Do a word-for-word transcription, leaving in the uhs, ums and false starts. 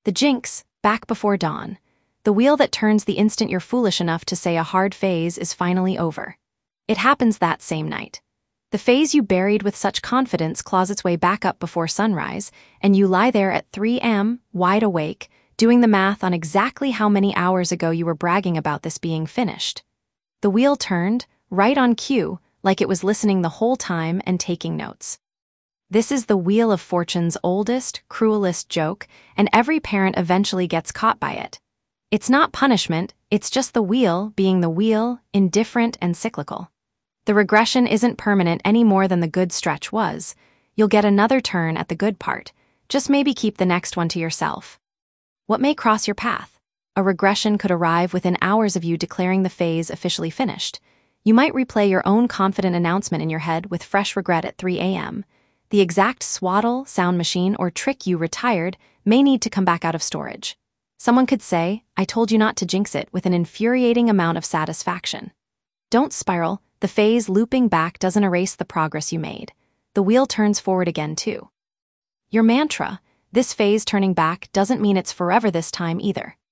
The jinx, back before dawn. The wheel that turns the instant you're foolish enough to say a hard phase is finally over. It happens that same night. The phase you buried with such confidence claws its way back up before sunrise, and you lie there at three a m, wide awake, doing the math on exactly how many hours ago you were bragging about this being finished. The wheel turned, right on cue, like it was listening the whole time and taking notes. This is the Wheel of Fortune's oldest, cruelest joke, and every parent eventually gets caught by it. It's not punishment, it's just the wheel being the wheel, indifferent and cyclical. The regression isn't permanent any more than the good stretch was. You'll get another turn at the good part. Just maybe keep the next one to yourself. What may cross your path? A regression could arrive within hours of you declaring the phase officially finished. You might replay your own confident announcement in your head with fresh regret at three a m The exact swaddle, sound machine, or trick you retired may need to come back out of storage. Someone could say, "I told you not to jinx it," with an infuriating amount of satisfaction. Don't spiral. The phase looping back doesn't erase the progress you made. The wheel turns forward again, too. Your mantra, "This phase turning back," doesn't mean it's forever this time either.